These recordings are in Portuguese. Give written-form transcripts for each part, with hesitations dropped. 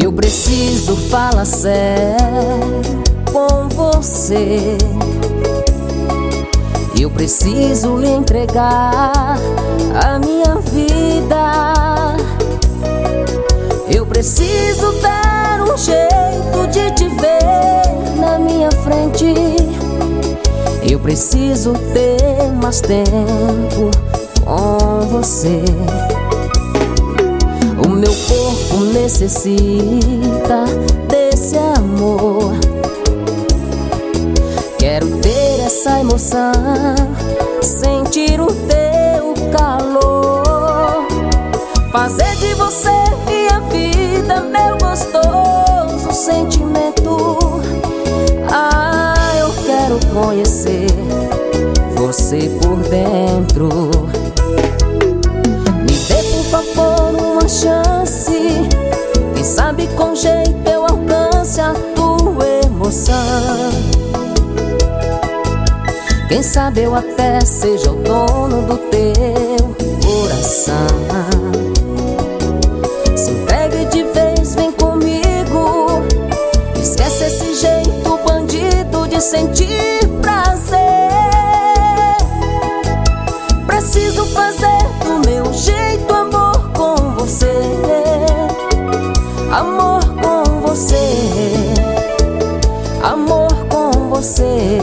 Eu preciso falar sério com você. Eu preciso lhe entregar a minha vida. Eu preciso dar um jeito de te ver na minha frente. Eu preciso ter mais tempo com você. O meu corpo necessita desse amor. Quero ter essa emoção, sentir o teu calor, fazer de você minha vida, meu gostoso sentimento. Ah, eu quero conhecer você por dentro. Me dê, por favor, uma chance. Quem sabe com jeito eu alcance a tua emoção. Quem sabe eu até seja o dono do teu coração. Se entregue de vez, vem comigo. Esquece esse jeito bandido de sentir prazer. Preciso fazer do meu jeito amor com você. Amor com você. Amor com você.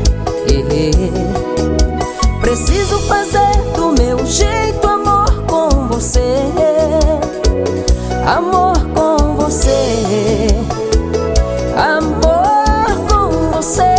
Preciso fazer do meu jeito amor com você. Amor com você. Amor com você.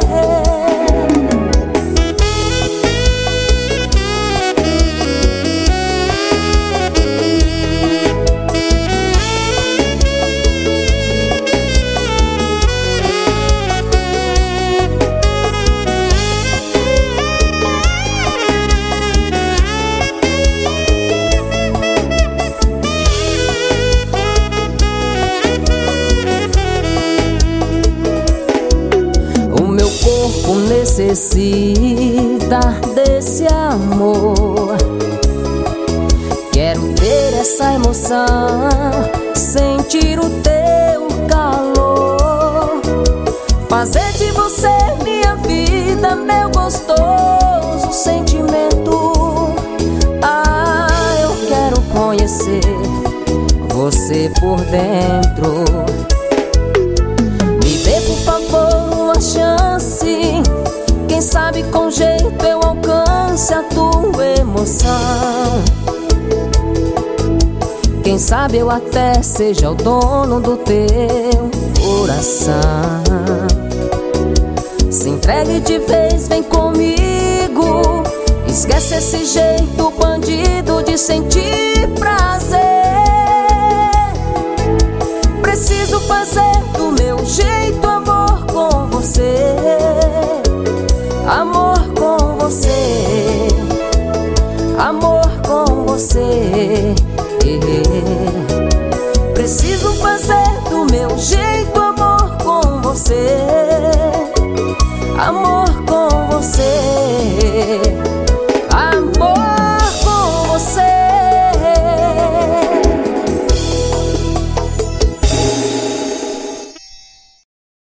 O corpo necessita desse amor. Quero ter essa emoção, sentir o teu calor, fazer de você minha vida, meu gostoso sentimento. Ah, eu quero conhecer você por dentro. Me dê, por favor, uma chance. Quem sabe com jeito eu alcance a tua emoção. Quem sabe eu até seja o dono do teu coração. Se entregue de vez, vem comigo. Esquece esse jeito bandido de sentir prazer. Preciso fazer do meu jeito amor com você. Amor com você. Amor com você. Preciso fazer do meu jeito amor com você. Amor com você.